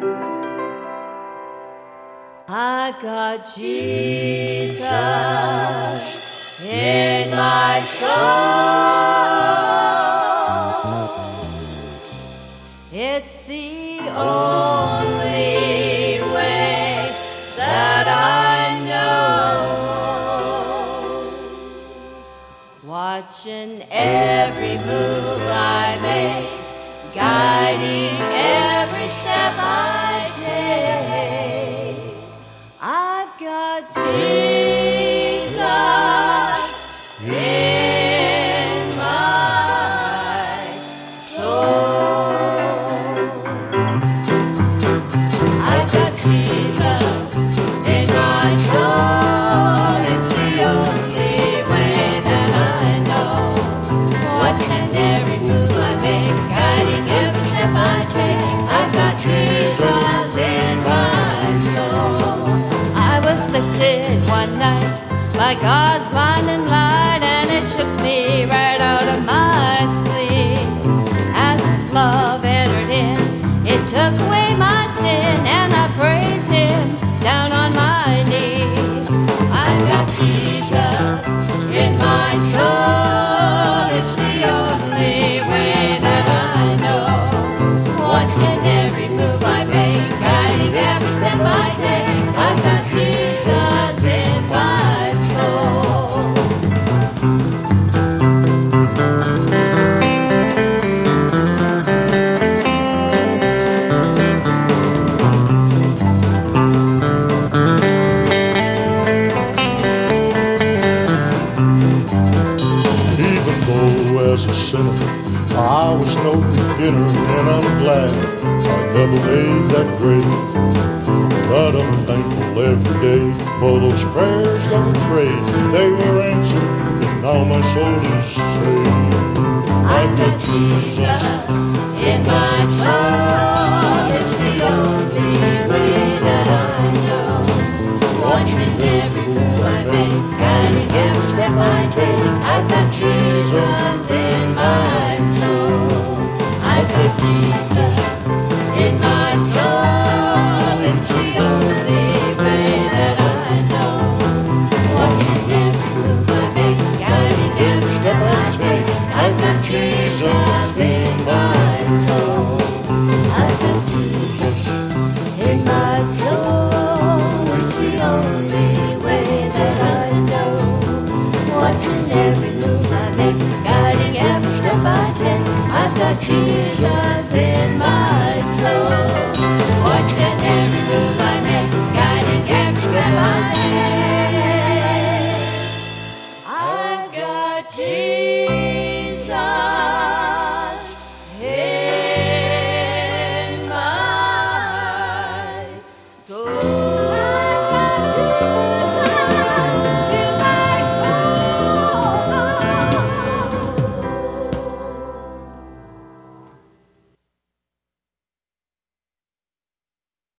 I've got Jesus in my soul. It's the only way that I know. Watching every move I make, guiding every step I take. I've got Jesus in my soul. I've got Jesus in my soul. It's the only way that I know. Watching every move I make, guiding every step I take. I've got Jesus in my soul. I was lifted one night by God's blinding light, and it shook me right out of my sleep. As His love entered in, it took away my sin, and I praise Him down on my knees. I've got Jesus in my soul. It's the only way that I know. Watching every move I make, guiding every step I take. I've got Jesus in my soul. Even though as a sinner I was no beginner, and I'm glad I never made that grade. But I'm thankful every day for those prayers that were prayed. They were answered, and now my soul is saved. I've got Jesus in my soul. It's the only way that I know. Watching every move I make, guiding every step I take. I've got Jesus in my soul. I've got Jesus in my soul. It's the only way that I know. Watching every move I make, guiding every step I take. I've got Jesus in my soul. I've got Jesus in my soul. It's the only way that I know. Watching every move I make, guiding every step I take. I've got Jesus in my soul. Watching every move I make, guiding every step I take. I've got Jesus.